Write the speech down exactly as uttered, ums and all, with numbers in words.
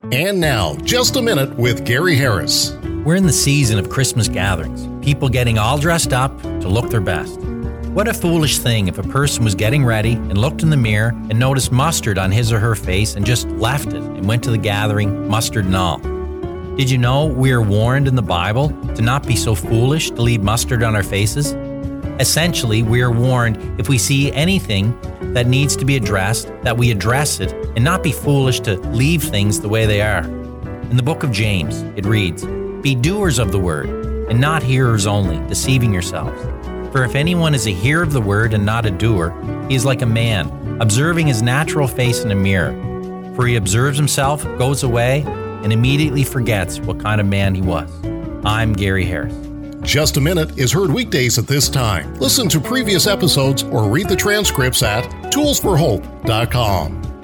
And now, Just a Minute with Gary Harris. We're in the season of Christmas gatherings, people getting all dressed up to look their best. What a foolish thing if a person was getting ready and looked in the mirror and noticed mustard on his or her face and just left it and went to the gathering, mustard and all. Did you know we are warned in the Bible to not be so foolish to leave mustard on our faces? Essentially, we are warned if we see anything that needs to be addressed, that we address it and not be foolish to leave things the way they are. In the book of James, it reads, "Be doers of the word, and not hearers only, deceiving yourselves. For if anyone is a hearer of the word and not a doer, he is like a man, observing his natural face in a mirror. For he observes himself, goes away, and immediately forgets what kind of man he was." I'm Gary Harris. Just a Minute is heard weekdays at this time. Listen to previous episodes or read the transcripts at tools for hope dot com.